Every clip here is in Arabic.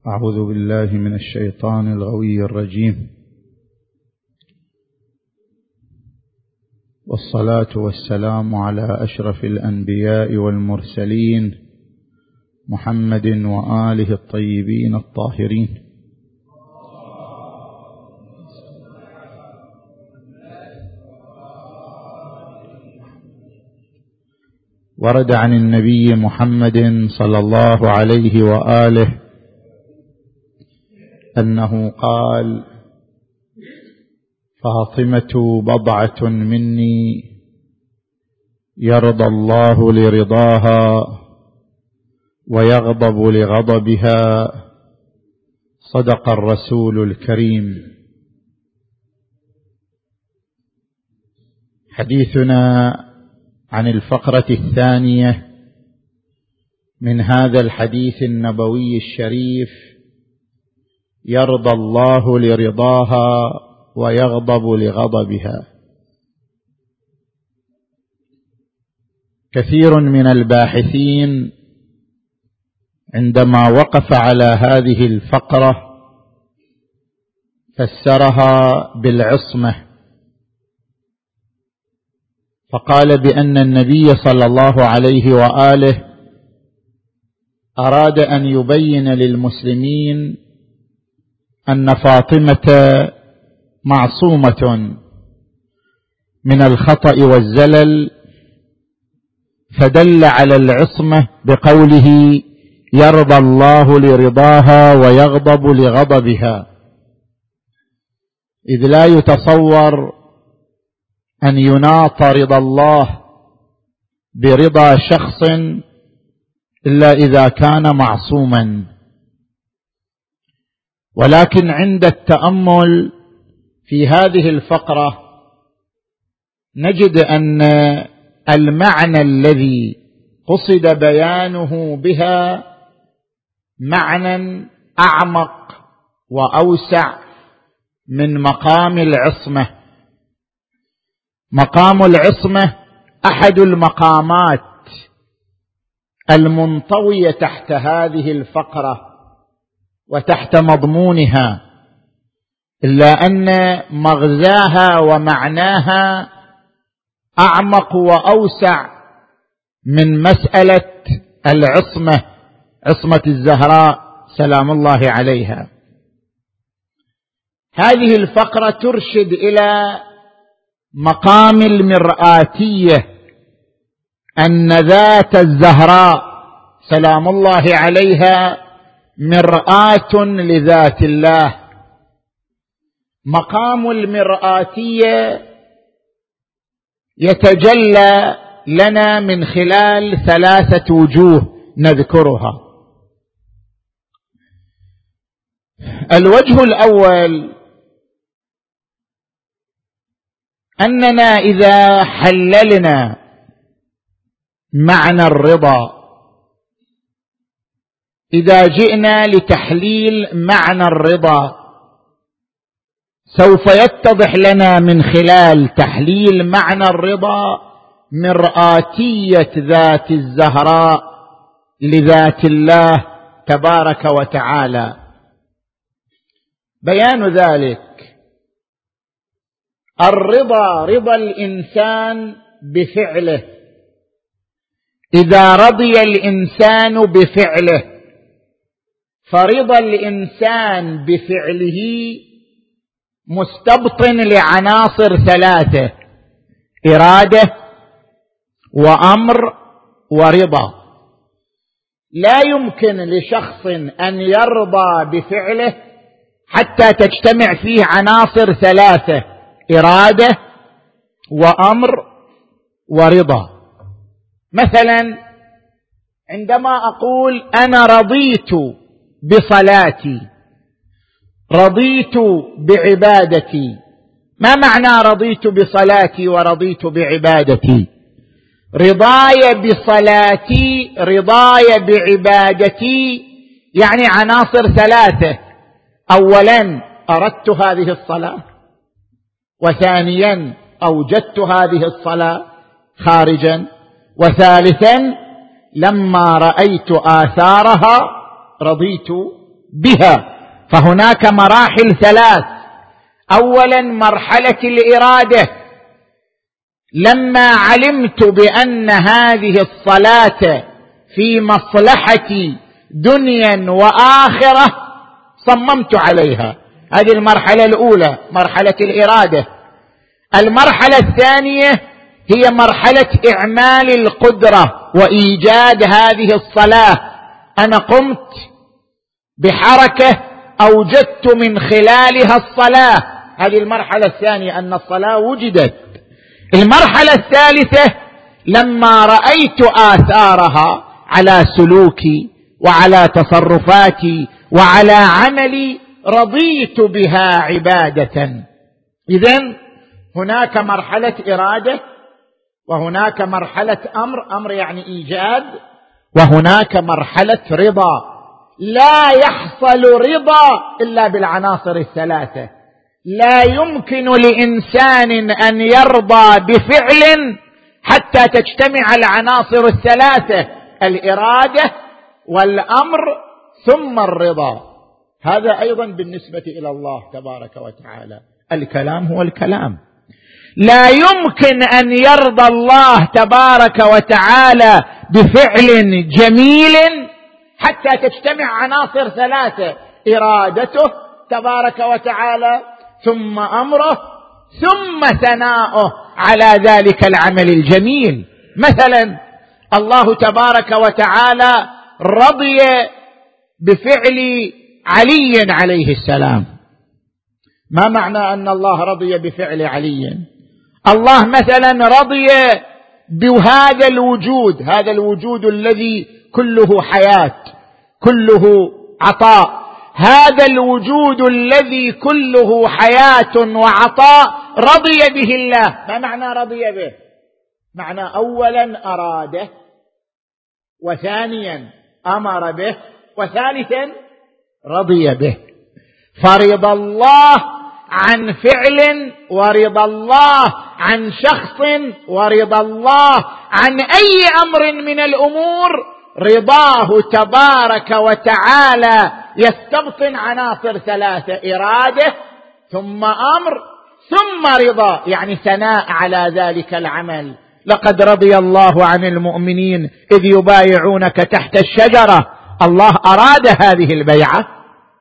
أعوذ بالله من الشيطان الغوي الرجيم، والصلاة والسلام على أشرف الأنبياء والمرسلين محمد وآله الطيبين الطاهرين. ورد عن النبي محمد صلى الله عليه وآله أنه قال: فاطمة بضعة مني يرضى الله لرضاها ويغضب لغضبها، صدق الرسول الكريم. حديثنا عن الفقرة الثانية من هذا الحديث النبوي الشريف: يرضى الله لرضاها ويغضب لغضبها. كثير من الباحثين عندما وقف على هذه الفقرة فسرها بالعصمة، فقال بأن النبي صلى الله عليه وآله أراد أن يبين للمسلمين أن فاطمة معصومة من الخطأ والزلل، فدل على العصمة بقوله: يرضى الله لرضاها ويغضب لغضبها، إذ لا يتصور أن يناط رضا الله برضا شخص إلا إذا كان معصوما. ولكن عند التأمل في هذه الفقرة نجد أن المعنى الذي قصد بيانه بها معنى أعمق وأوسع من مقام العصمة. مقام العصمة أحد المقامات المنطوية تحت هذه الفقرة وتحت مضمونها، إلا أن مغزاها ومعناها أعمق وأوسع من مسألة العصمة، عصمة الزهراء سلام الله عليها. هذه الفقرة ترشد إلى مقام المرآتية، أن ذات الزهراء سلام الله عليها مرآة لذات الله. مقام المرآتية يتجلى لنا من خلال 3 وجوه نذكرها. الوجه الأول: أننا إذا حللنا معنى الرضا، إذا جئنا لتحليل معنى الرضا، سوف يتضح لنا من خلال تحليل معنى الرضا مرآتية ذات الزهراء لذات الله تبارك وتعالى. بيان ذلك: الرضا رضا الإنسان بفعله. إذا رضي الإنسان بفعله فرضا الإنسان بفعله مستبطن لعناصر 3: إرادة وأمر ورضا. لا يمكن لشخص أن يرضى بفعله حتى تجتمع فيه عناصر 3: إرادة وأمر ورضا. مثلا عندما أقول أنا رضيت بصلاتي، رضيت بعبادتي، ما معنى رضيت بصلاتي ورضيت بعبادتي؟ رضاي بصلاتي رضاي بعبادتي يعني عناصر 3: أولا أردت هذه الصلاة، وثانيا أوجدت هذه الصلاة خارجا، وثالثا لما رأيت آثارها رضيت بها. فهناك مراحل ثلاث. أولا مرحلة الإرادة، لما علمت بأن هذه الصلاة في مصلحتي دنيا وآخرة صممت عليها. هذه المرحلة الأولى، مرحلة الإرادة. المرحلة الثانية هي مرحلة إعمال القدرة وإيجاد هذه الصلاة. أنا قمت بحركة أوجدت من خلالها الصلاة، هذه المرحلة الثانية، أن الصلاة وجدت. المرحلة الثالثة لما رأيت آثارها على سلوكي وعلى تصرفاتي وعلى عملي رضيت بها عبادة. إذن هناك مرحلة إرادة، وهناك مرحلة أمر يعني إيجاد، وهناك مرحلة رضا. لا يحصل رضا إلا بالعناصر الثلاثة. لا يمكن لإنسان أن يرضى بفعل حتى تجتمع العناصر الثلاثة: الإرادة والأمر ثم الرضا. هذا أيضا بالنسبة إلى الله تبارك وتعالى. الكلام هو الكلام. لا يمكن أن يرضى الله تبارك وتعالى بفعل جميل حتى تجتمع عناصر ثلاثة: إرادته تبارك وتعالى، ثم أمره، ثم ثناؤه على ذلك العمل الجميل. مثلا الله تبارك وتعالى رضي بفعل علي عليه السلام. ما معنى أن الله رضي بفعل علي؟ الله مثلا رضي بهذا الوجود، هذا الوجود الذي كله حياة كله عطاء، هذا الوجود الذي كله حياة وعطاء رضي به الله. ما معنى رضي به؟ معنى أولا أراده، وثانيا أمر به، وثالثا رضي به. فرضى الله عن فعل، ورضى الله عن شخص، ورضى الله عن أي أمر من الأمور، رضاه تبارك وتعالى يستبطن عناصر ثلاثة: إرادة ثم أمر ثم رضا، يعني ثناء على ذلك العمل. لقد رضي الله عن المؤمنين إذ يبايعونك تحت الشجرة. الله أراد هذه البيعة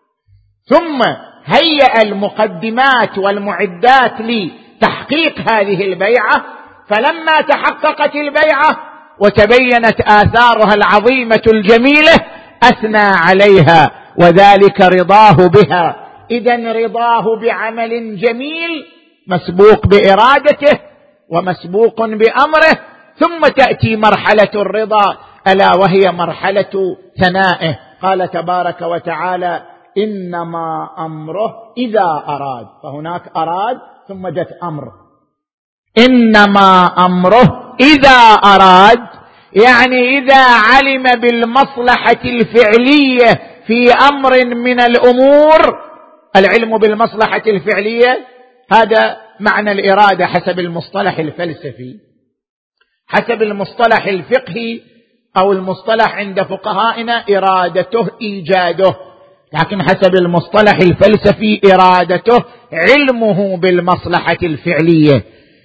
ثم هيأ المقدمات والمعدات لتحقيق هذه البيعة. فلما تحققت البيعة وتبينت آثارها العظيمة الجميلة أثنى عليها، وذلك رضاه بها. إذن رضاه بعمل جميل مسبوق بإرادته ومسبوق بأمره، ثم تأتي مرحلة الرضا ألا وهي مرحلة ثنائه. قال تبارك وتعالى: إنما أمره إذا أراد. فهناك أراد ثم جت أمر. إنما أمره إذا أراد، يعني إذا علم بالمصلحة الفعلية في أمر من الأمور. العلم بالمصلحة الفعلية هذا معنى الإرادة حسب المصطلح الفلسفي. حسب المصطلح الفقهي أو المصطلح عند فقهائنا إرادته إيجاده، لكن حسب المصطلح الفلسفي إرادته علمه بالمصلحة الفعلية.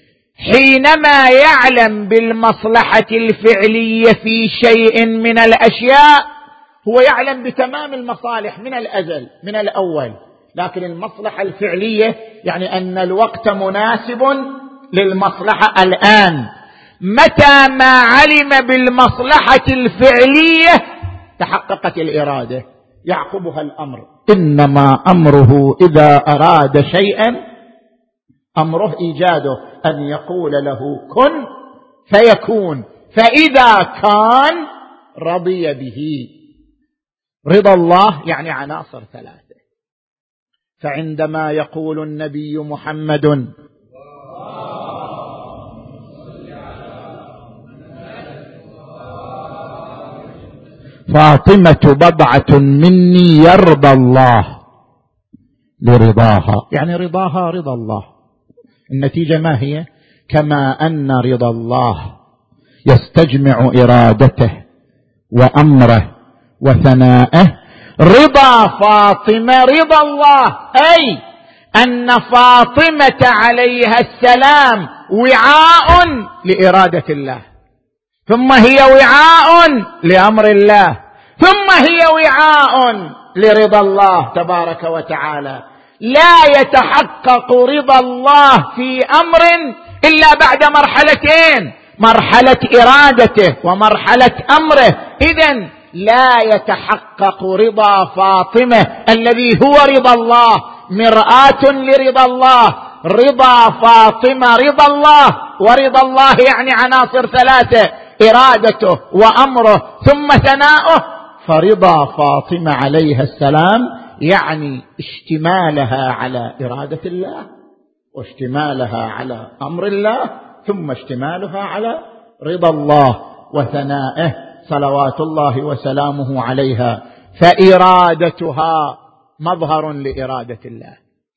حينما يعلم بالمصلحة الفعلية في شيء من الأشياء هو يعلم بتمام المصالح من الأزل من الأول، لكن المصلحة الفعلية يعني أن الوقت مناسب للمصلحة الآن. متى ما علم بالمصلحة الفعلية تحققت الإرادة، يعقبها الأمر. إنما أمره إذا أراد شيئا، أمره إيجاده، أن يقول له كن فيكون، فإذا كان رضي به. رضا الله يعني عناصر ثلاثة. فعندما يقول النبي محمد فاطمة بضعة مني يرضى الله لرضاها، يعني رضاها رضا الله. النتيجة ما هي؟ كما أن رضا الله يستجمع إرادته وأمره وثنائه، رضا فاطمة رضا الله، أي أن فاطمة عليها السلام وعاء لإرادة الله، ثم هي وعاء لأمر الله، ثم هي وعاء لرضا الله تبارك وتعالى. لا يتحقق رضا الله في أمر إلا بعد مرحلتين، مرحلة إرادته ومرحلة أمره. إذن لا يتحقق رضا فاطمة الذي هو رضا الله مرآة لرضا الله. رضا فاطمة رضا الله، ورضا الله يعني عناصر ثلاثة: إرادته وأمره ثم ثناؤه. فرضا فاطمة عليها السلام يعني اشتمالها على إرادة الله، واشتمالها على أمر الله، ثم اشتمالها على رضا الله وثنائه صلوات الله وسلامه عليها. فإرادتها مظهر لإرادة الله،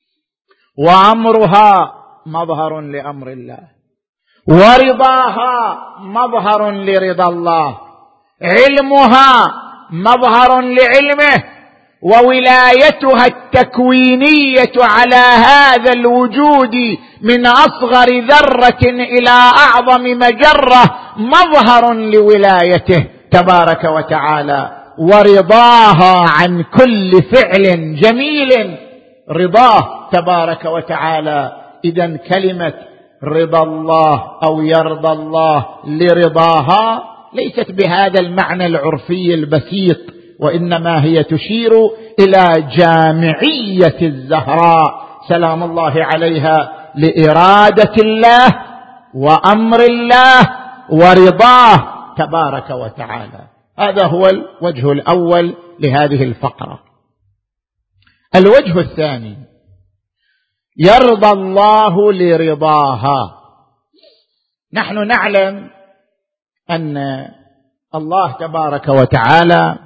وأمرها مظهر لأمر الله، ورضاها مظهر لرضا الله، علمها مظهر لعلمه، وولايتها التكوينية على هذا الوجود من أصغر ذرة إلى أعظم مجرة مظهر لولايته تبارك وتعالى. ورضاها عن كل فعل جميل رضاه تبارك وتعالى. إذن كلمة رضا الله أو يرضى الله لرضاها ليست بهذا المعنى العرفي البسيط، وإنما هي تشير إلى جامعية الزهراء سلام الله عليها لإرادة الله وأمر الله ورضاه تبارك وتعالى. هذا هو الوجه الأول لهذه الفقرة. الوجه الثاني: يرضى الله لرضاها. نحن نعلم أن الله تبارك وتعالى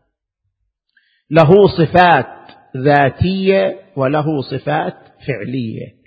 له صفات ذاتية وله صفات فعلية.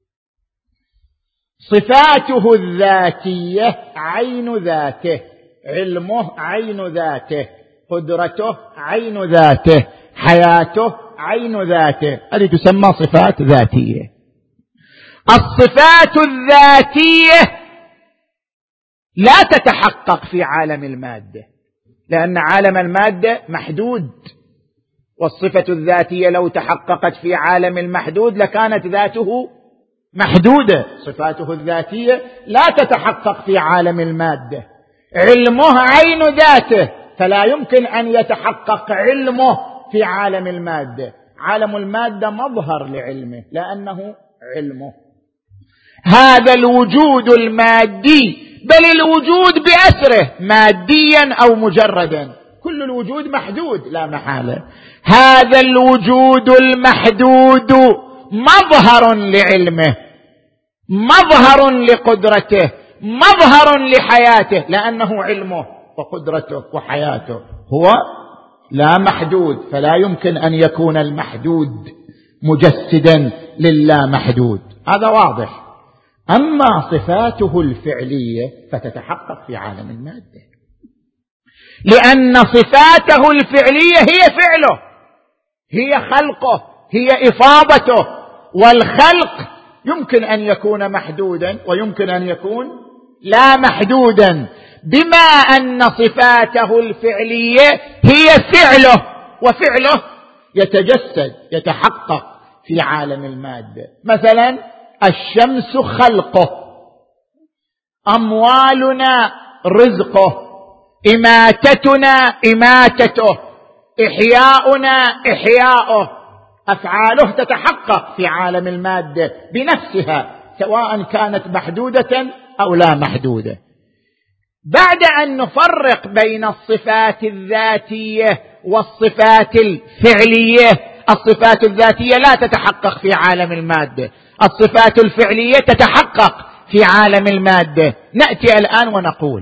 صفاته الذاتية عين ذاته، علمه عين ذاته، قدرته عين ذاته، حياته عين ذاته، هذه تسمى صفات ذاتية. الصفات الذاتية لا تتحقق في عالم المادة، لأن عالم المادة محدود، والصفة الذاتية لو تحققت في عالم المحدود لكانت ذاته محدودة. صفاته الذاتية لا تتحقق في عالم المادة. علمه عين ذاته، فلا يمكن أن يتحقق علمه في عالم المادة. عالم المادة مظهر لعلمه لأنه علمه. هذا الوجود المادي، بل الوجود بأسره ماديا أو مجردا، كل الوجود محدود لا محالة. هذا الوجود المحدود مظهر لعلمه، مظهر لقدرته، مظهر لحياته، لأنه علمه وقدرته وحياته هو لا محدود، فلا يمكن أن يكون المحدود مجسدا للا محدود. هذا واضح. أما صفاته الفعلية فتتحقق في عالم المادة، لأن صفاته الفعلية هي فعله، هي خلقه، هي إفاضته. والخلق يمكن أن يكون محدودا ويمكن أن يكون لا محدودا، بما أن صفاته الفعلية هي فعله، وفعله يتجسد يتحقق في عالم المادة. مثلا الشمس خلقه، أموالنا رزقه، إماتتنا إماتته، إحياؤنا إحياؤه. أفعاله تتحقق في عالم المادة بنفسها سواء كانت محدودة أو لا محدودة. بعد أن نفرق بين الصفات الذاتية والصفات الفعلية، الصفات الذاتية لا تتحقق في عالم المادة، الصفات الفعلية تتحقق في عالم المادة. نأتي الآن ونقول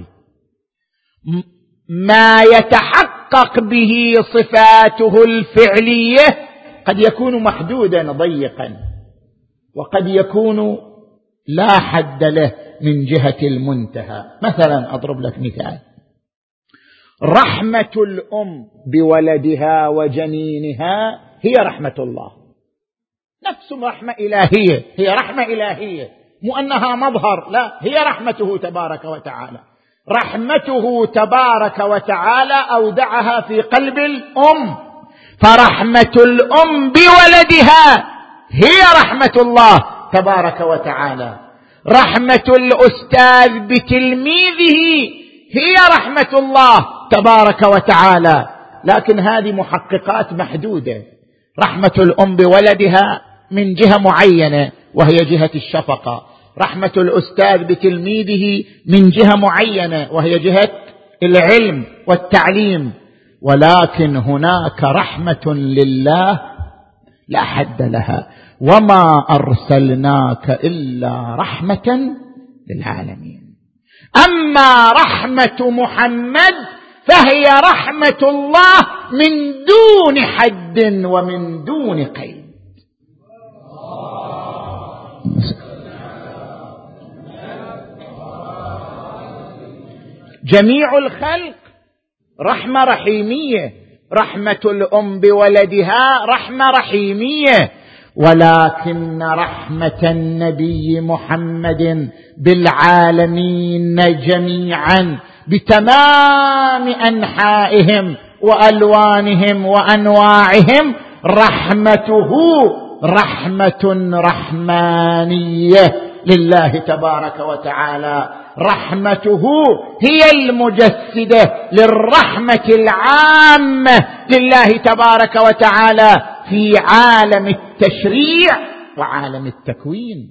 ما يتحقق به صفاته الفعلية قد يكون محدودا ضيقا، وقد يكون لا حد له من جهة المنتهى. مثلا أضرب لك مثال: رحمة الأم بولدها وجنينها هي رحمة الله، نفس رحمة إلهية، هي رحمة إلهية، مو أنها مظهر، لا، هي رحمته تبارك وتعالى. رحمته تبارك وتعالى أودعها في قلب الأم، فرحمة الأم بولدها هي رحمة الله تبارك وتعالى. رحمة الأستاذ بتلميذه هي رحمة الله تبارك وتعالى، لكن هذه محققات محدودة. رحمة الأم بولدها من جهة معينة وهي جهة الشفقة، رحمة الأستاذ بتلميذه من جهة معينة وهي جهة العلم والتعليم، ولكن هناك رحمة لله لا حد لها، وما أرسلناك إلا رحمة للعالمين. أما رحمة محمد فهي رحمة الله من دون حد ومن دون قيد. جميع الخلق رحمة رحيمية، رحمة الأم بولدها رحمة رحيمية، ولكن رحمة النبي محمد بالعالمين جميعا بتمام أنحائهم وألوانهم وأنواعهم رحمته رحمة رحمانية لله تبارك وتعالى. رحمته هي المجسدة للرحمة العامة لله تبارك وتعالى في عالم التشريع وعالم التكوين.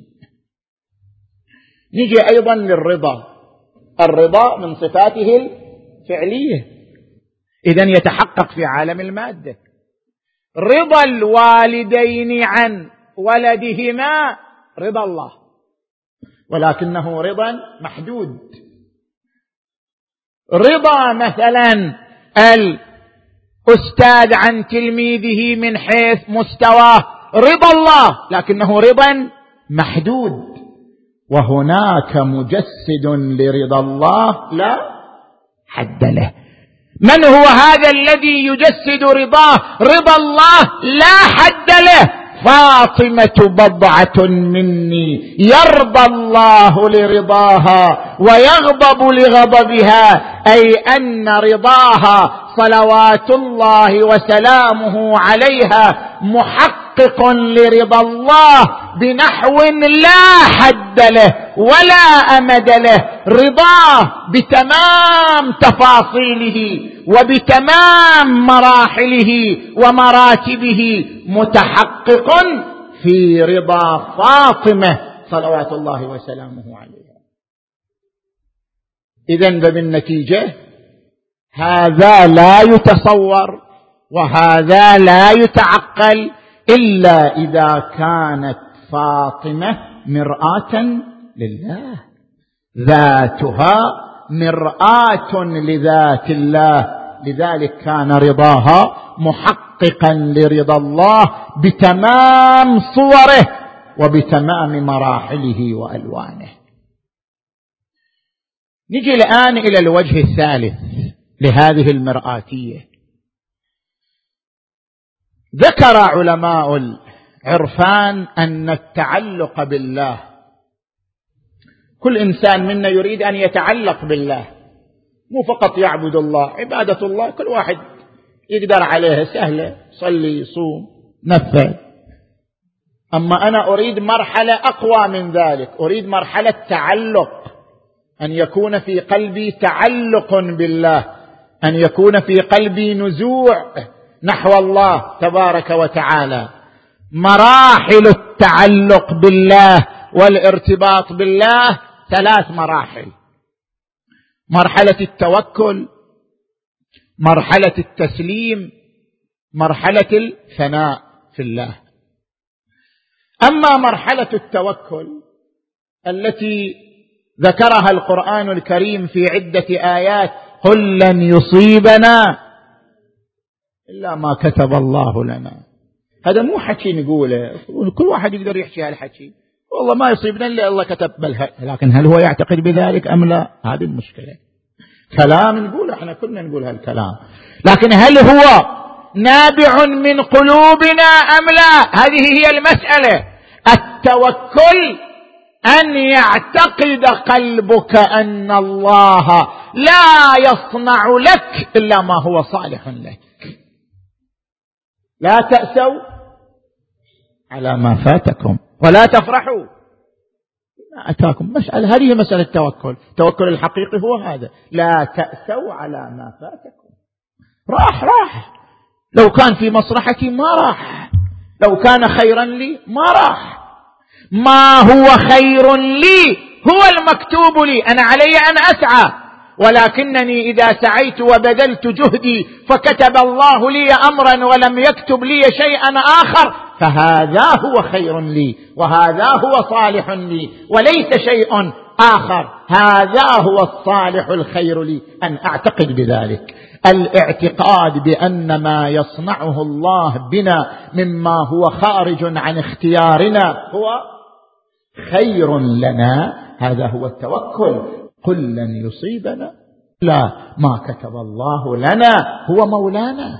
نجي أيضا للرضا. الرضا من صفاته الفعلية، إذن يتحقق في عالم المادة. رضا الوالدين عن ولدهما رضا الله، ولكنه رضا محدود. رضا مثلا الأستاذ عن تلميذه من حيث مستواه رضا الله، لكنه رضا محدود. وهناك مجسد لرضا الله لا حد له. من هو هذا الذي يجسد رضاه؟ رضا الله لا حد له. فاطمة بضعة مني يرضى الله لرضاها ويغضب لغضبها، أي أن رضاها صلوات الله وسلامه عليها محقق لرضا الله بنحو لا حد له ولا أمد له. رضاه بتمام تفاصيله وبتمام مراحله ومراتبه متحقق في رضا فاطمة صلوات الله وسلامه عليها. إذن بالنتيجة هذا لا يتصور وهذا لا يتعقل إلا إذا كانت فاطمة مرآة لله، ذاتها مرآة لذات الله، لذلك كان رضاها محققا لرضا الله بتمام صوره وبتمام مراحله وألوانه. نجي الآن إلى الوجه الثالث لهذه المرآتية. ذكر علماء العرفان أن التعلق بالله، كل إنسان منا يريد أن يتعلق بالله، مو فقط يعبد الله. عبادة الله كل واحد يقدر عليها، سهلة، صلي صوم نفذ. أما أنا أريد مرحلة أقوى من ذلك، أريد مرحلة تعلق، أن يكون في قلبي تعلق بالله، أن يكون في قلبي نزوع نحو الله تبارك وتعالى. مراحل التعلق بالله والارتباط بالله 3 مراحل: مرحلة التوكل، مرحلة التسليم، مرحلة الفناء في الله. أما مرحلة التوكل التي ذكرها القرآن الكريم في عدة آيات: قل لن يصيبنا إلا ما كتب الله لنا. هذا مو حكي نقوله، كل واحد يقدر يحكي هالحكي، والله ما يصيبنا إلا الله كتب، لكن هل هو يعتقد بذلك أم لا؟ هذه المشكلة. كلام نقول، احنا كنا نقول هالكلام، لكن هل هو نابع من قلوبنا أم لا؟ هذه هي المسألة. التوكل أن يعتقد قلبك أن الله لا يصنع لك إلا ما هو صالح لك. لا تأسوا على ما فاتكم ولا تفرحوا ما أتاكم. مسألة، هذه مسألة التوكل. التوكل الحقيقي هو هذا: لا تأسوا على ما فاتكم. راح لو كان في مصلحتي ما راح، لو كان خيرا لي ما راح. ما هو خير لي هو المكتوب لي، أنا علي أن أسعى، ولكنني إذا سعيت وبذلت جهدي فكتب الله لي أمرا ولم يكتب لي شيئا آخر، فهذا هو خير لي وهذا هو صالح لي وليس شيء آخر. هذا هو الصالح الخير لي، أن أعتقد بذلك. الاعتقاد بأن ما يصنعه الله بنا مما هو خارج عن اختيارنا هو خير لنا، هذا هو التوكل. قل لن يصيبنا لا ما كتب الله لنا، هو مولانا.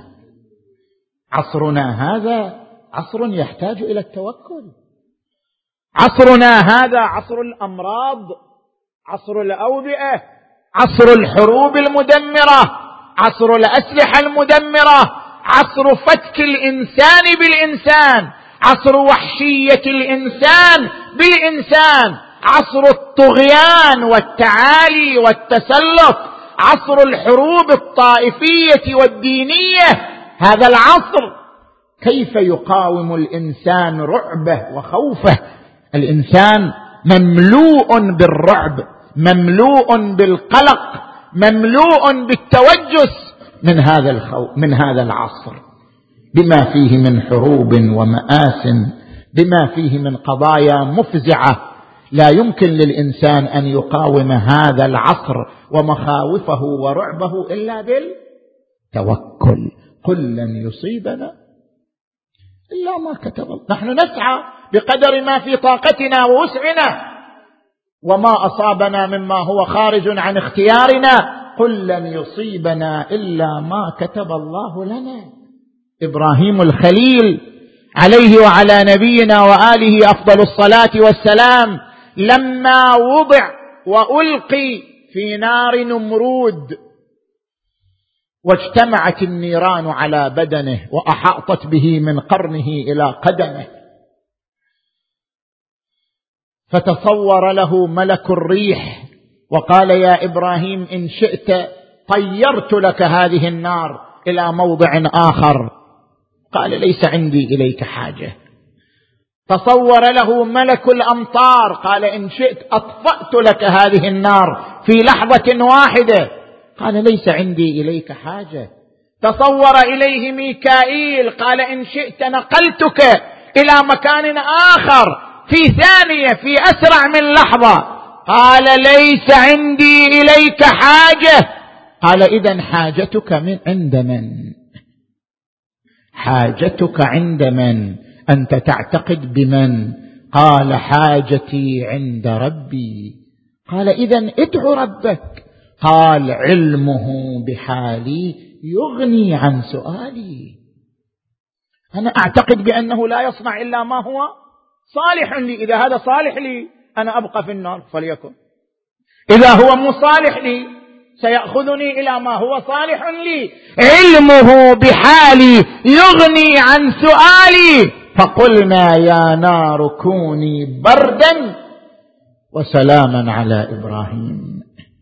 عصرنا هذا عصر يحتاج إلى التوكل. عصرنا هذا عصر الأمراض، عصر الأوبئة، عصر الحروب المدمرة، عصر الأسلحة المدمرة، عصر فتك الإنسان بالإنسان، عصر وحشية الإنسان بالإنسان، عصر الطغيان والتعالي والتسلط، عصر الحروب الطائفية والدينية. هذا العصر كيف يقاوم الإنسان رعبه وخوفه؟ الإنسان مملوء بالرعب، مملوء بالقلق، مملوء بالتوجس من هذا العصر، بما فيه من حروب ومآسٍ، بما فيه من قضايا مفزعة. لا يمكن للإنسان أن يقاوم هذا العصر ومخاوفه ورعبه إلا بالتوكل. قل لن يصيبنا إلا ما كتب الله. نحن نسعى بقدر ما في طاقتنا ووسعنا، وما أصابنا مما هو خارج عن اختيارنا. قل لن يصيبنا إلا ما كتب الله لنا. إبراهيم الخليل عليه وعلى نبينا وآله أفضل الصلاة والسلام لما وضع وألقي في نار نمرود واجتمعت النيران على بدنه وأحاطت به من قرنه إلى قدمه، فتصور له ملك الريح وقال: يا إبراهيم إن شئت طيرت لك هذه النار إلى موضع آخر. قال: ليس عندي إليك حاجة. تصور له ملك الأمطار، قال: إن شئت أطفأت لك هذه النار في لحظة واحدة. قال: ليس عندي إليك حاجة. تصور إليه ميكائيل، قال: إن شئت نقلتك إلى مكان آخر في ثانية، في أسرع من لحظة. قال: ليس عندي إليك حاجة. قال: إذن حاجتك عند من؟ حاجتك عند من؟ أنت تعتقد بمن؟ قال: حاجتي عند ربي. قال: إذن ادع ربك. قال: علمه بحالي يغني عن سؤالي. أنا أعتقد بأنه لا يصنع إلا ما هو صالح لي. إذا هذا صالح لي أنا أبقى في النار فليكن، إذا هو مو صالح لي سيأخذني إلى ما هو صالح لي. علمه بحالي يغني عن سؤالي. فقلنا يا نار كوني بردا وسلاما على إبراهيم.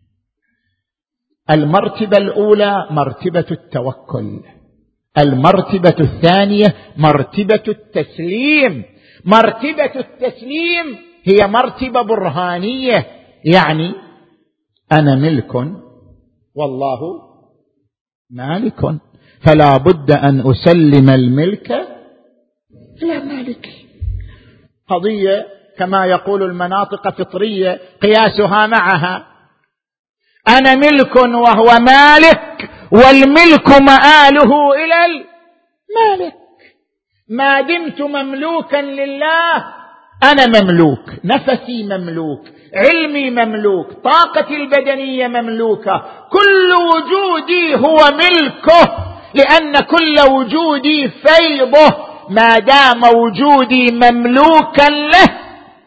المرتبة الأولى مرتبة التوكل، المرتبة الثانية مرتبة التسليم. مرتبة التسليم هي مرتبة برهانية، يعني أنا ملك والله مالك، فلا بد أن أسلم الملك إلى مالكي. قضية كما يقول المناطق فطرية قياسها معها. أنا ملك وهو مالك، والملك مآله إلى المالك. ما دمت مملوكا لله أنا مملوك، نفسي مملوك، علمي مملوك، طاقتي البدنية مملوكة، كل وجودي هو ملكه، لأن كل وجودي فيضه. ما دام وجودي مملوكا له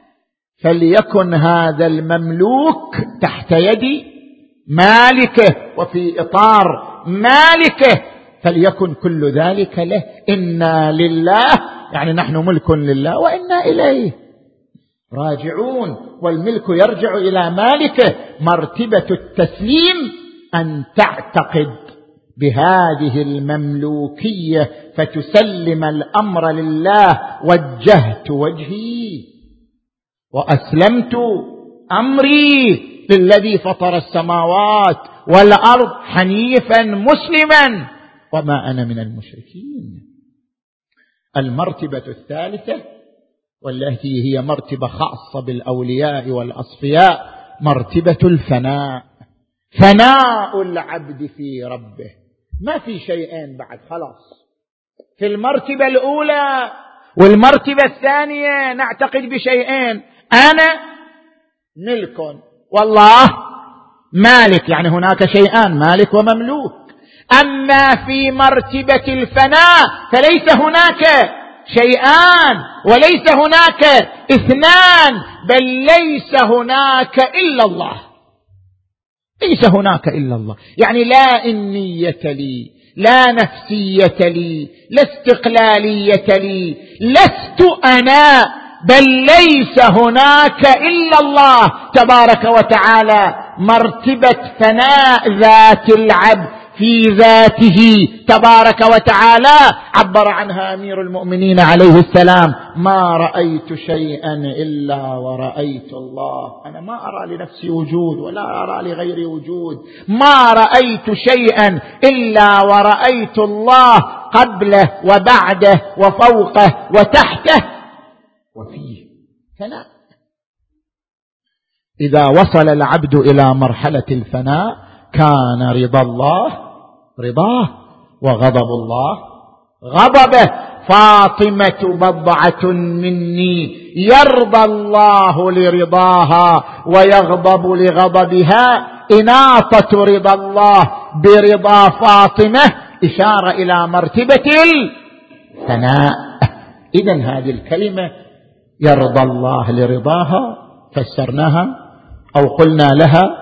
فليكن هذا المملوك تحت يد مالكه وفي إطار مالكه، فليكن كل ذلك له. إنا لله يعني نحن ملك لله وإنا إليه راجعون، والملك يرجع إلى مالكه. مرتبة التسليم أن تعتقد بهذه المملوكية فتسلم الأمر لله. وجهت وجهي وأسلمت أمري للذي فطر السماوات والأرض حنيفا مسلما وما أنا من المشركين. المرتبة الثالثة والتي هي مرتبة خاصة بالأولياء والأصفياء، مرتبة الفناء، فناء العبد في ربه. ما في شيئين بعد، خلاص. في المرتبة الأولى والمرتبة الثانية نعتقد بشيئين: أنا ملك والله مالك، يعني هناك شيئان مالك ومملوك. أما في مرتبة الفناء فليس هناك شيئان وليس هناك اثنان، بل ليس هناك إلا الله. ليس هناك إلا الله، يعني لا إنية لي، لا نفسية لي، لا استقلالية لي، لست أنا، بل ليس هناك إلا الله تبارك وتعالى. مرتبة فناء ذات العبد في ذاته تبارك وتعالى عبر عنها أمير المؤمنين عليه السلام: ما رأيت شيئا إلا ورأيت الله. أنا ما أرى لنفسي وجود ولا أرى لغيري وجود، ما رأيت شيئا إلا ورأيت الله قبله وبعده وفوقه وتحته وفيه. فناء. إذا وصل العبد إلى مرحلة الفناء كان رضا الله رضاه وغضب الله غضبه. فاطمة بضعة مني يرضى الله لرضاها ويغضب لغضبها. إناطة رضا الله برضا فاطمة إشارة إلى مرتبة الفناء. إذن هذه الكلمة يرضى الله لرضاها فسرناها أو قلنا لها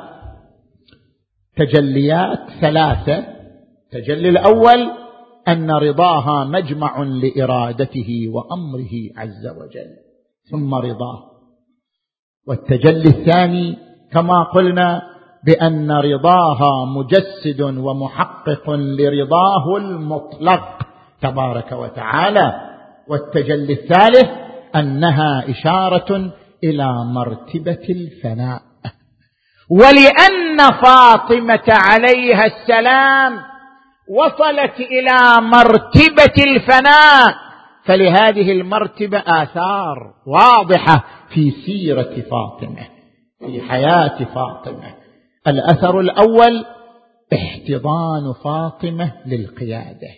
تجليات ثلاثة. التجلي الأول أن رضاها مجمع لإرادته وأمره عز وجل ثم رضاه. والتجلي الثاني كما قلنا بأن رضاها مجسد ومحقق لرضاه المطلق تبارك وتعالى. والتجلي الثالث أنها إشارة إلى مرتبة الفناء. ولأن فاطمة عليها السلام وصلت إلى مرتبة الفناء فلهذه المرتبة آثار واضحة في سيرة فاطمة، في حياة فاطمة. الأثر الأول احتضان فاطمة للقيادة.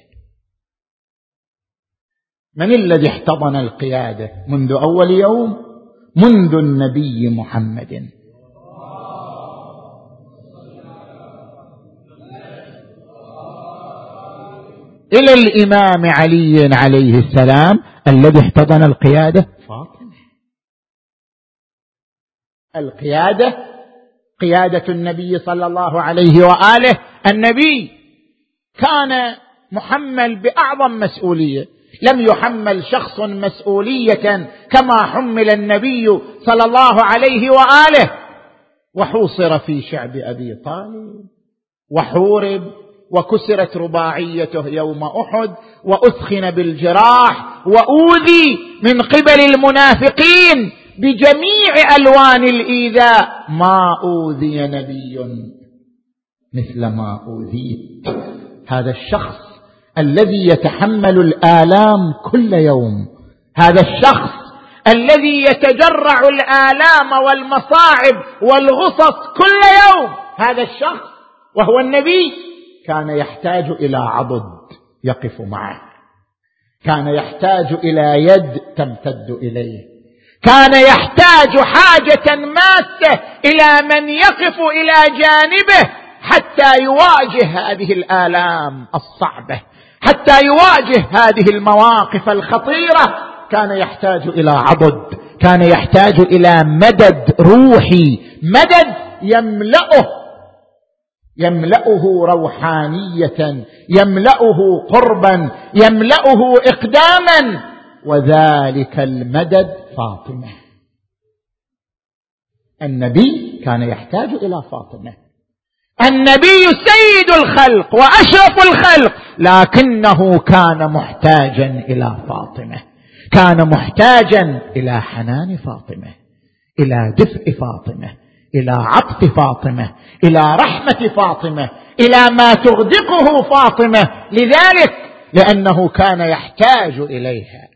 من الذي احتضن القيادة منذ أول يوم؟ منذ النبي محمد. إلى الإمام علي عليه السلام الذي احتضن القيادة فاطمة. القيادة قيادة النبي صلى الله عليه وآله. النبي كان محمل بأعظم مسؤولية، لم يحمل شخص مسؤولية كما حمل النبي صلى الله عليه وآله. وحوصر في شعب أبي طالب وحورب وكسرت رباعيته يوم أحد وأثخن بالجراح وأوذي من قبل المنافقين بجميع ألوان الإيذاء. ما أوذي نبي مثل ما أوذيت. هذا الشخص الذي يتحمل الآلام كل يوم، هذا الشخص الذي يتجرع الآلام والمصاعب والغصص كل يوم، هذا الشخص وهو النبي كان يحتاج إلى عضد يقف معه، كان يحتاج إلى يد تمتد إليه، كان يحتاج حاجة ماسة إلى من يقف إلى جانبه حتى يواجه هذه الآلام الصعبة، حتى يواجه هذه المواقف الخطيرة. كان يحتاج إلى عضد، كان يحتاج إلى مدد روحي، مدد يملأه روحانية، يملأه قربا، يملأه إقداما، وذلك المدد فاطمة. النبي كان يحتاج إلى فاطمة. النبي سيد الخلق وأشرف الخلق، لكنه كان محتاجا إلى فاطمة، كان محتاجا إلى حنان فاطمة، إلى دفء فاطمة، إلى عطف فاطمة، إلى رحمة فاطمة، إلى ما تغدقه فاطمة. لذلك لأنه كان يحتاج إليها،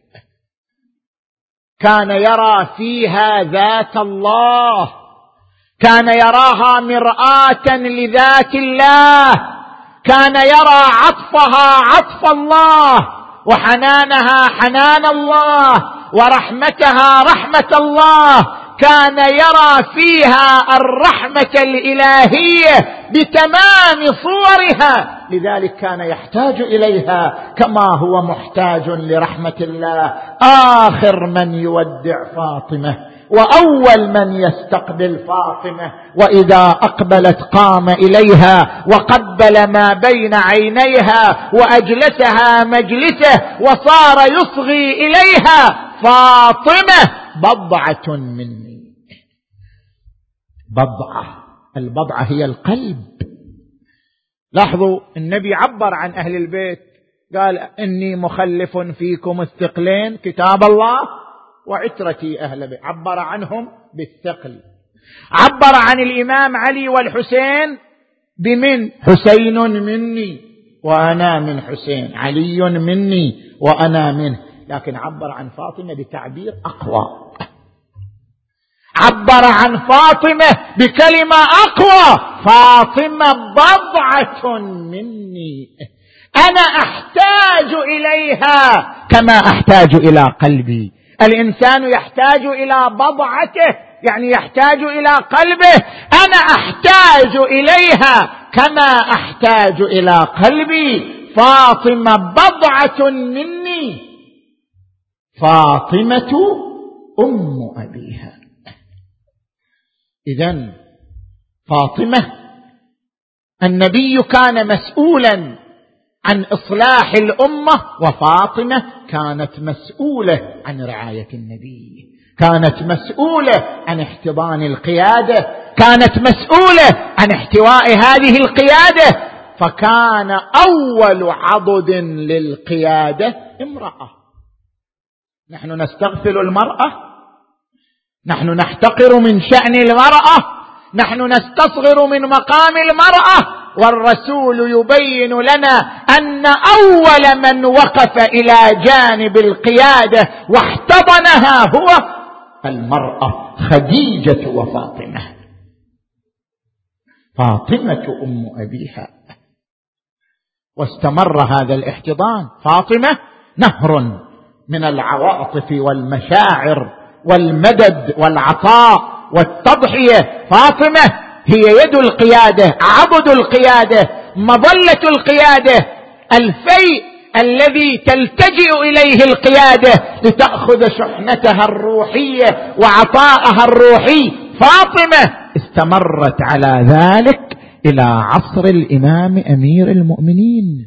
كان يرى فيها ذات الله، كان يراها مرآة لذات الله، كان يرى عطفها عطف الله، وحنانها حنان الله، ورحمتها رحمة الله. كان يرى فيها الرحمة الإلهية بتمام صورها، لذلك كان يحتاج إليها كما هو محتاج لرحمة الله. آخر من يودع فاطمة وأول من يستقبل فاطمة، وإذا أقبلت قام إليها وقبل ما بين عينيها وأجلسها مجلسه وصار يصغي إليها. فاطمة بضعة مني، بضعة، البضعة هي القلب. لاحظوا النبي عبر عن أهل البيت، قال إني مخلف فيكم الثقلين كتاب الله وعترتي أهل بيت، عبر عنهم بالثقل. عبر عن الإمام علي والحسين بمن؟ حسين مني وأنا من حسين، علي مني وأنا منه. لكن عبر عن فاطمة بتعبير أقوى، عبر عن فاطمة بكلمة أقوى. فاطمة بضعة مني، أنا أحتاج إليها كما أحتاج إلى قلبي. الإنسان يحتاج إلى بضعته، يعني يحتاج إلى قلبه. أنا أحتاج إليها كما أحتاج إلى قلبي. فاطمة بضعة مني، فاطمة أم أبيها. إذن فاطمة، النبي كان مسؤولا عن إصلاح الأمة، وفاطمة كانت مسؤولة عن رعاية النبي، كانت مسؤولة عن احتضان القيادة، كانت مسؤولة عن احتواء هذه القيادة. فكان أول عضد للقيادة امرأة. نحن نستغفل المرأة، نحن نحتقر من شأن المرأة، نحن نستصغر من مقام المرأة، والرسول يبين لنا أن أول من وقف إلى جانب القيادة واحتضنها هو المرأة، خديجة وفاطمة. فاطمة أم أبيها، واستمر هذا الاحتضان. فاطمة نهر من العواطف والمشاعر والمدد والعطاء والتضحية. فاطمة هي يد القيادة، عضد القيادة، مظلة القيادة، الفيء الذي تلتجئ إليه القيادة لتأخذ شحنتها الروحية وعطاءها الروحي. فاطمة استمرت على ذلك إلى عصر الإمام أمير المؤمنين.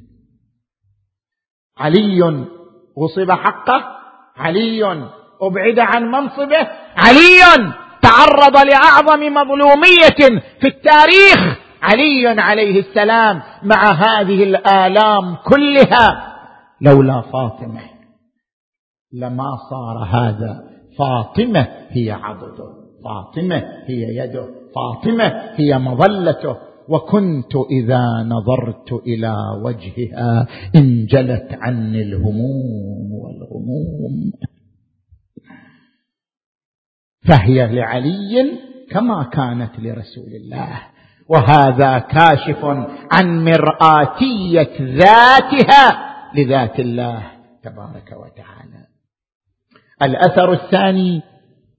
علي غصب حقه، علي أبعد عن منصبه، علي تعرض لأعظم مظلومية في التاريخ، علي عليه السلام مع هذه الآلام كلها. لولا فاطمة لما صار هذا. فاطمة هي عضده، فاطمة هي يده، فاطمة هي مظلته. وكنت إذا نظرت إلى وجهها انجلت عني الهموم والغموم. فهي لعلي كما كانت لرسول الله، وهذا كاشف عن مرآتية ذاتها لذات الله تبارك وتعالى. الأثر الثاني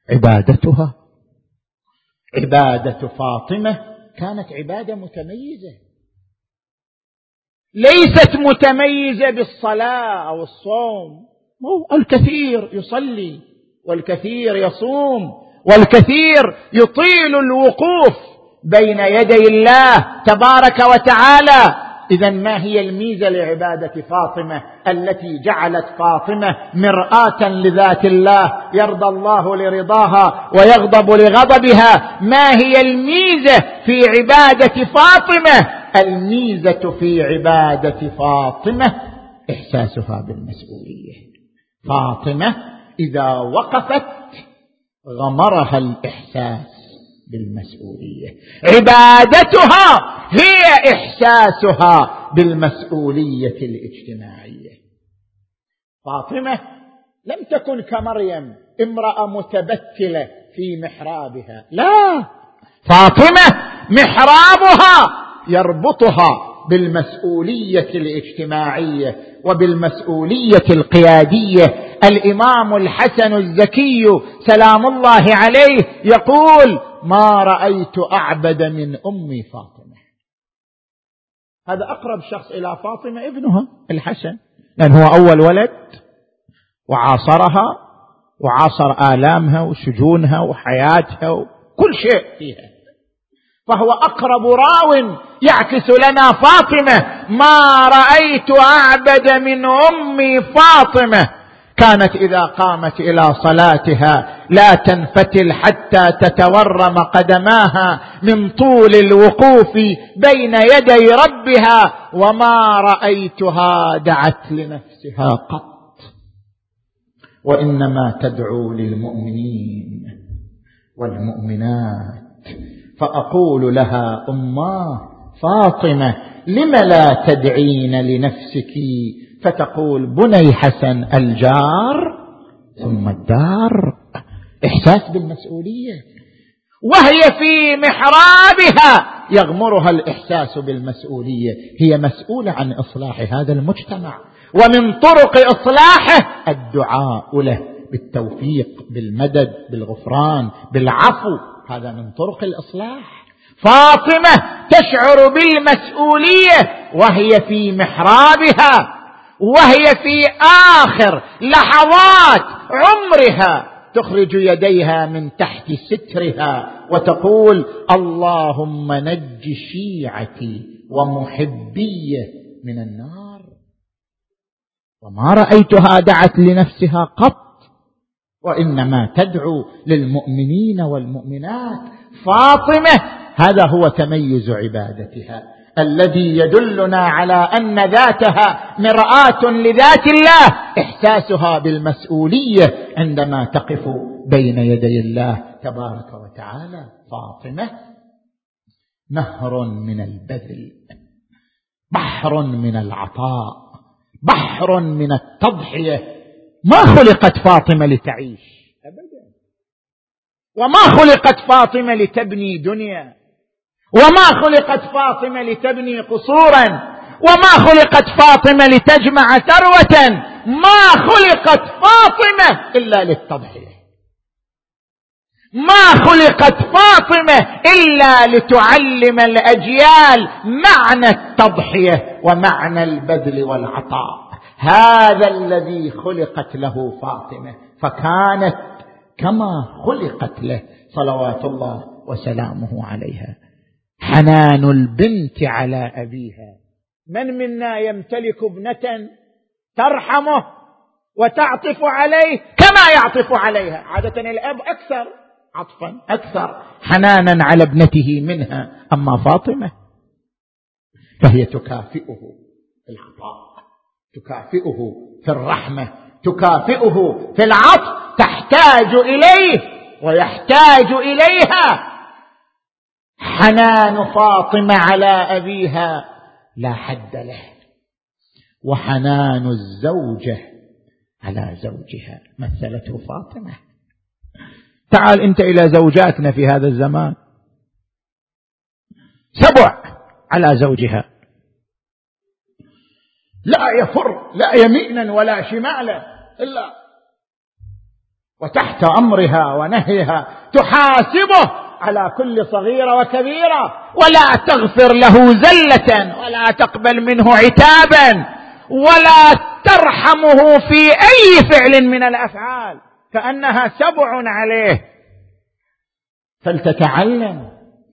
عبادتها. عبادة فاطمة كانت عبادة متميزة، ليست متميزة بالصلاة أو الصوم. الكثير يصلي والكثير يصوم والكثير يطيل الوقوف بين يدي الله تبارك وتعالى. إذن ما هي الميزة لعبادة فاطمة التي جعلت فاطمة مرآة لذات الله، يرضى الله لرضاها ويغضب لغضبها؟ ما هي الميزة في عبادة فاطمة؟ الميزة في عبادة فاطمة إحساسها بالمسؤولية. فاطمة إذا وقفت غمرها الإحساس بالمسؤولية. عبادتها هي إحساسها بالمسؤولية الاجتماعية. فاطمة لم تكن كمريم امرأة متبتلة في محرابها، لا، فاطمة محرابها يربطها بالمسؤولية الاجتماعية وبالمسؤولية القيادية. الإمام الحسن الزكي سلام الله عليه يقول: ما رأيت أعبد من أمي فاطمة. هذا أقرب شخص إلى فاطمة ابنها الحسن، لأنه هو أول ولد وعاصرها وعاصر آلامها وسجونها وحياتها وكل شيء فيها، فهو أقرب راو يعكس لنا فاطمة. ما رأيت أعبد من أمي فاطمة. كانت إذا قامت إلى صلاتها لا تنفتل حتى تتورم قدماها من طول الوقوف بين يدي ربها، وما رأيتها دعت لنفسها قط، وإنما تدعو للمؤمنين والمؤمنات. فأقول لها: أماه فاطمة، لم لا تدعين لنفسك؟ فتقول: بني حسن، الجار ثم الدار. إحساس بالمسؤولية، وهي في محرابها يغمرها الإحساس بالمسؤولية. هي مسؤولة عن إصلاح هذا المجتمع، ومن طرق إصلاحه الدعاء له بالتوفيق، بالمدد، بالغفران، بالعفو. هذا من طرق الإصلاح. فاطمة تشعر بالمسؤولية وهي في محرابها، وهي في آخر لحظات عمرها تخرج يديها من تحت سترها وتقول: اللهم نج شيعتي ومحبي من النار. وما رأيتها دعت لنفسها قط، وإنما تدعو للمؤمنين والمؤمنات. فاطمة هذا هو تميز عبادتها الذي يدلنا على أن ذاتها مرآة لذات الله. إحساسها بالمسؤولية عندما تقف بين يدي الله تبارك وتعالى. فاطمة نهر من البذل، بحر من العطاء، بحر من التضحية. ما خلقت فاطمة لتعيش أبدا، وما خلقت فاطمة لتبني دنيا، وما خلقت فاطمة لتبني قصورا، وما خلقت فاطمة لتجمع ثروة. ما خلقت فاطمة إلا للتضحية. ما خلقت فاطمة إلا لتعلم الأجيال معنى التضحية ومعنى البذل والعطاء. هذا الذي خلقت له فاطمة، فكانت كما خلقت له صلوات الله وسلامه عليها. حنان البنت على أبيها. من منا يمتلك ابنة ترحمه وتعطف عليه كما يعطف عليها؟ عادة الأب أكثر عطفا، أكثر حنانا على ابنته منها. أما فاطمة فهي تكافئه في العطاء، تكافئه في الرحمة، تكافئه في العطف، تحتاج إليه ويحتاج إليها. حنان فاطمة على أبيها لا حد له، وحنان الزوجة على زوجها مثلته فاطمة. تعال أنت إلى زوجاتنا في هذا الزمان، 7 على زوجها، لا يفر لا يمينا ولا شمالا إلا وتحت أمرها ونهيها، تحاسبه على كل صغيرة وكبيرة، ولا تغفر له زلة، ولا تقبل منه عتابا، ولا ترحمه في أي فعل من الأفعال، كأنها سبع عليه. فلتتعلم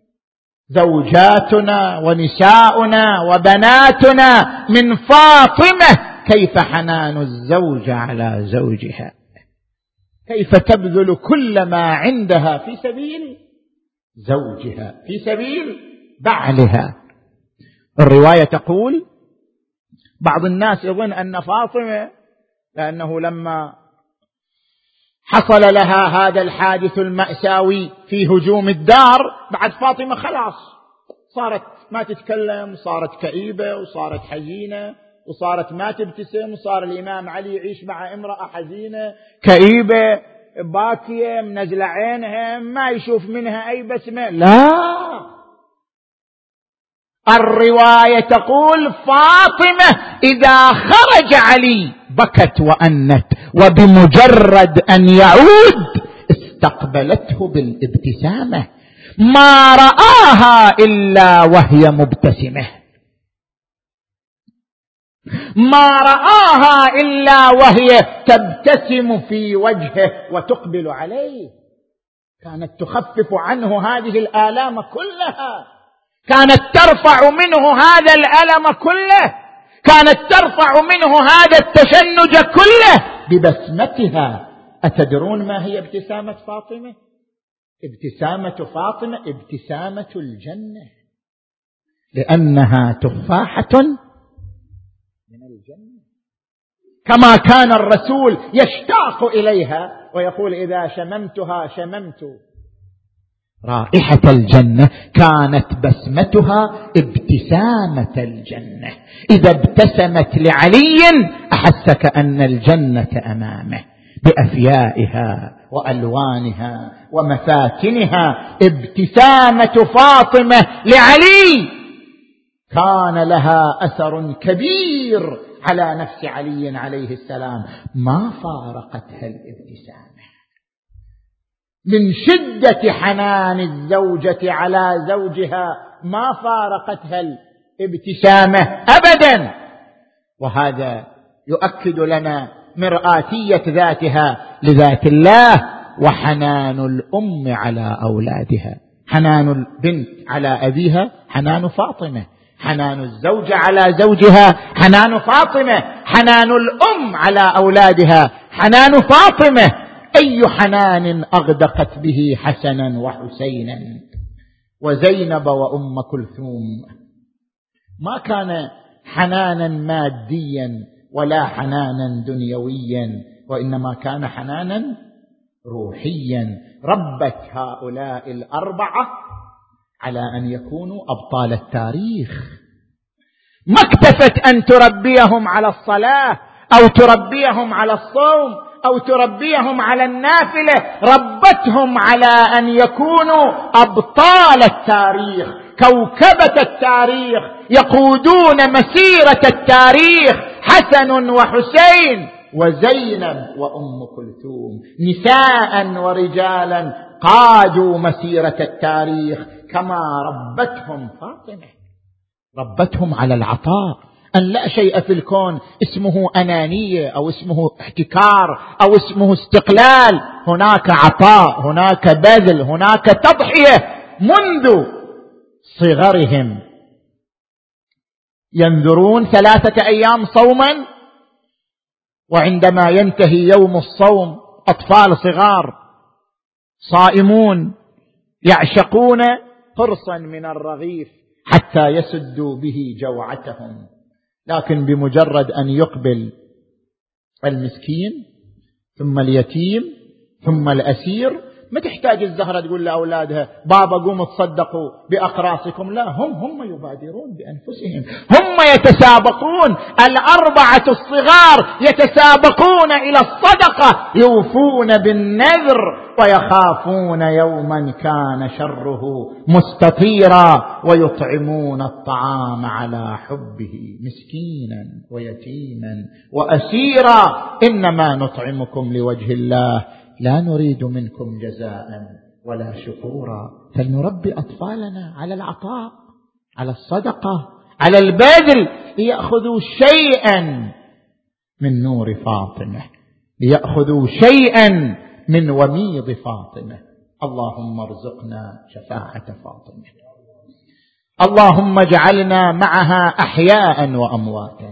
زوجاتنا ونساؤنا وبناتنا من فاطمة كيف حنان الزوجة على زوجها، كيف تبذل كل ما عندها في سبيل زوجها، في سبيل بعلها. الرواية تقول بعض الناس يظن أن فاطمة لأنه لما حصل لها هذا الحادث المأساوي في هجوم الدار، بعد فاطمة خلاص صارت ما تتكلم، وصارت كئيبة، وصارت حزينة، وصارت ما تبتسم، وصار الإمام علي يعيش مع امرأة حزينة كئيبة باكية منزل عينها، ما يشوف منها أي بسمة. لا، الرواية تقول فاطمة إذا خرج علي بكت وأنت، وبمجرد أن يعود استقبلته بالابتسامة، ما رآها إلا وهي مبتسمة، ما رآها إلا وهي تبتسم في وجهه وتقبل عليه. كانت تخفف عنه هذه الآلام كلها، كانت ترفع منه هذا الألم كله، كانت ترفع منه هذا التشنج كله ببسمتها. أتدرون ما هي ابتسامة فاطمة؟ ابتسامة فاطمة ابتسامة الجنة، لأنها تفاحة من الجنة. كما كان الرسول يشتاق إليها ويقول إذا شممتها شممت رائحة الجنة، كانت بسمتها ابتسامة الجنة. إذا ابتسمت لعلي أحس كأن الجنة أمامه بأفيائها وألوانها ومفاتنها. ابتسامة فاطمة لعلي كان لها أثر كبير على نفس علي عليه السلام، ما فارقتها الابتسامة. من شدة حنان الزوجة على زوجها ما فارقتها الابتسامة أبدا. وهذا يؤكد لنا مرآتية ذاتها لذات الله، وحنان الأم على أولادها. حنان البنت على أبيها حنان فاطمة، حنان الزوجة على زوجها حنان فاطمة، حنان الأم على أولادها حنان فاطمة. أي حنان أغدقت به حسنا وحسينا وزينب وأم كلثوم. ما كان حنانا ماديا ولا حنانا دنيويا، وإنما كان حنانا روحيا. ربت هؤلاء الأربعة على أن يكونوا أبطال التاريخ. ما اكتفت أن تربيهم على الصلاة أو تربيهم على الصوم أو تربيهم على النافلة، ربتهم على أن يكونوا أبطال التاريخ، كوكبة التاريخ، يقودون مسيرة التاريخ. حسن وحسين وزينب وأم كلثوم، نساء ورجالا قادوا مسيرة التاريخ كما ربتهم فاطمة. ربتهم على العطاء، أن لا شيء في الكون اسمه أنانية أو اسمه احتكار أو اسمه استقلال. هناك عطاء، هناك بذل، هناك تضحية. منذ صغرهم ينذرون 3 أيام صوما، وعندما ينتهي يوم الصوم أطفال صغار صائمون يعشقون قرصا من الرغيف حتى يسدوا به جوعتهم. لكن بمجرد أن يقبل المسكين ثم اليتيم ثم الأسير، ما تحتاج الزهرة تقول لأولادها بابا قوموا تصدقوا بأقراصكم، لا، هم يبادرون بأنفسهم، هم يتسابقون. 4 الصغار يتسابقون إلى الصدقة، يوفون بالنذر ويخافون يوما كان شره مستطيرا، ويطعمون الطعام على حبه مسكينا ويتيما وأسيرا. إنما نطعمكم لوجه الله لا نريد منكم جزاء ولا شكورا. فلنربي أطفالنا على العطاء، على الصدقة، على البذل، ليأخذوا شيئا من نور فاطمة، ليأخذوا شيئا من وميض فاطمة. اللهم ارزقنا شفاعة فاطمة، اللهم اجعلنا معها أحياء وأمواتا،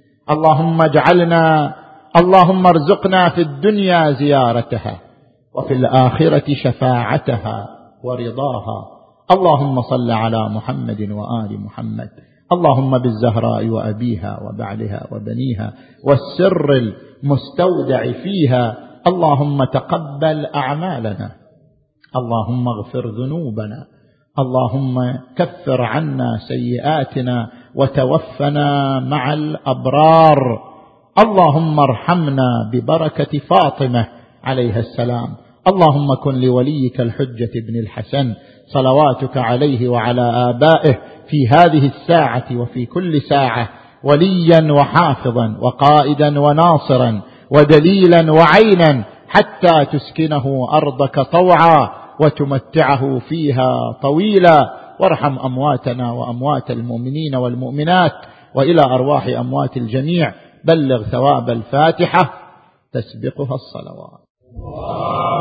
اللهم ارزقنا في الدنيا زيارتها وفي الآخرة شفاعتها ورضاها. اللهم صل على محمد وآل محمد. اللهم بالزهراء وأبيها وبعلها وبنيها والسر المستودع فيها، اللهم تقبل أعمالنا، اللهم اغفر ذنوبنا، اللهم كفر عنا سيئاتنا وتوفنا مع الأبرار. اللهم ارحمنا ببركة فاطمة عليها السلام. اللهم كن لوليك الحجة بن الحسن صلواتك عليه وعلى آبائه في هذه الساعة وفي كل ساعة وليا وحافظا وقائدا وناصرا ودليلا وعينا، حتى تسكنه أرضك طوعا وتمتعه فيها طويلا. وارحم أمواتنا وأموات المؤمنين والمؤمنات، وإلى أرواح أموات الجميع بلغ ثواب الفاتحة تسبقها الصلوات.